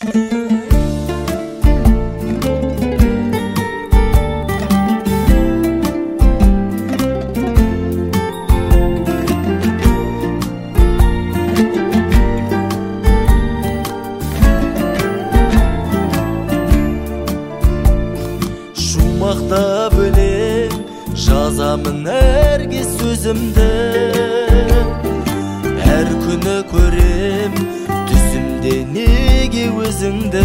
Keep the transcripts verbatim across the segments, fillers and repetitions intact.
Мақтап өлең жазамын әрге сөзімді, әр күні көрем түсімде неге өзіңді.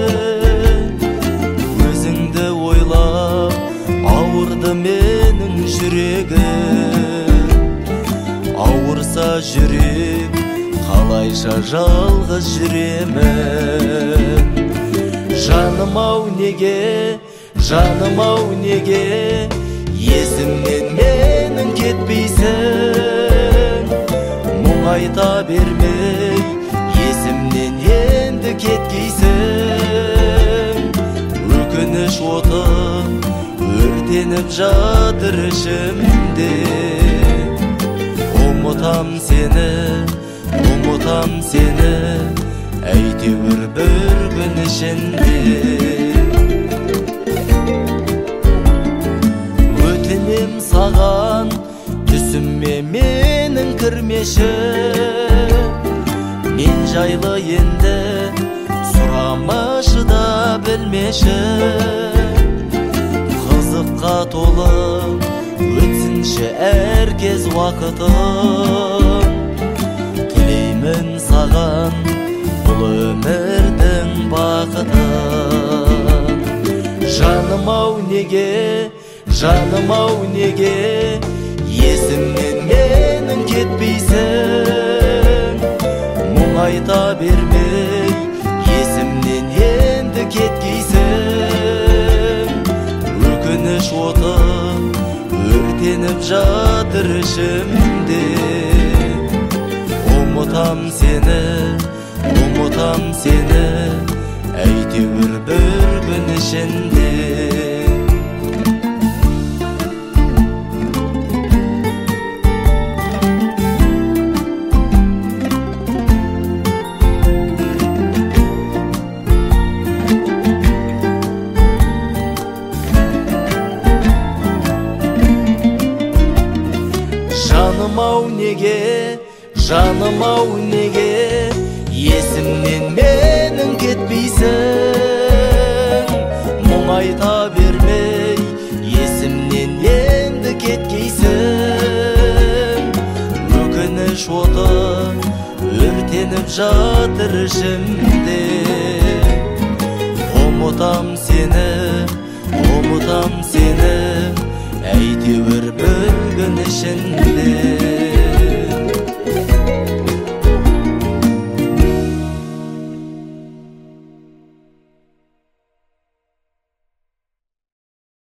Өзіңді ойлап ауырды менің жүрегім, ауырса жүрек қалайша жалғыз жүремін. Жаным-ау неге, жаным-ау неге есімнен менің кетпейсің. Мұң айта бермей есімнен енді кеткейсің. Өкініш оты өртеніп жатыр ішімде. Ұмытам сені, ұмытам сені, әйтеуір бір күн ішінде. Өтінем саған түсіме менің кірмеші, мен жайлы енді сұрамашы да білмеші. Қызыққа толы өтсінші әркез уақытым, тілеймін саған бұл өмірдің бақытын. Жаным-ау неге, жаным-ау неге есімнен менің кетпейсің. Мұң айта бермей есімнен енді кеткейсің. Өкініш оты өртеніп жатыр ішімде. Ұмытам сені, ұмытам сені, әйтеуір бір күн ішінде. Жаным-ау неге, жаным-ау неге есімнен менің кетпейсің. Мұң айта бермей есімнен енді кеткейсің. Өкініш оты өртеніп жатыр ішімде. Ұмытам сені, ұмытам сені, әйтеуір бір күн ішінде.